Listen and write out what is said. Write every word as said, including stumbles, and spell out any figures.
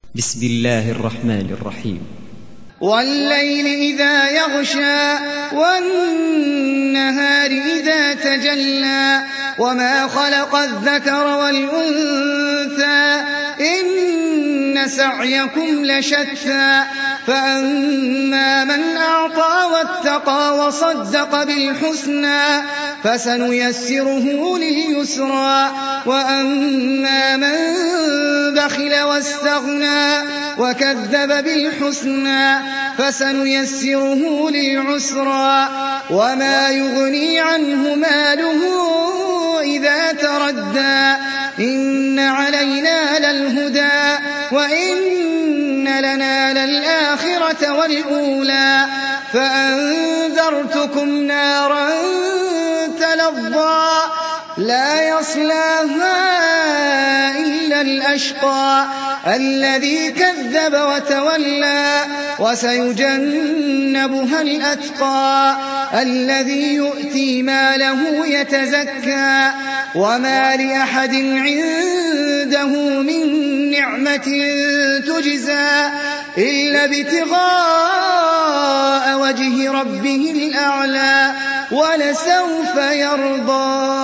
بسم الله الرحمن الرحيم. والليل إذا يغشى والنهار إذا تجلى وما خلق الذكر والأنثى إن سعيكم لشتى فأما من أعطى واتقى وصدق بالحسنى فسنيسره لليسرى وأما من بخل واستغنى وكذب بالحسنى فسنيسره للعسرى وما يغني عنه ماله إذا تردى إن علينا للهدى وإن لنا للآخرة والأولى فأنذرتكم نارا تلظى لا يصلاها إلا الأشقى الذي كذب وتولى وسيجنبها الأتقى الذي يؤتي ماله يتزكى وما لأحد عنده من نعمة تجزى إلا ابتغاء وجه ربه الأعلى ولسوف يرضى.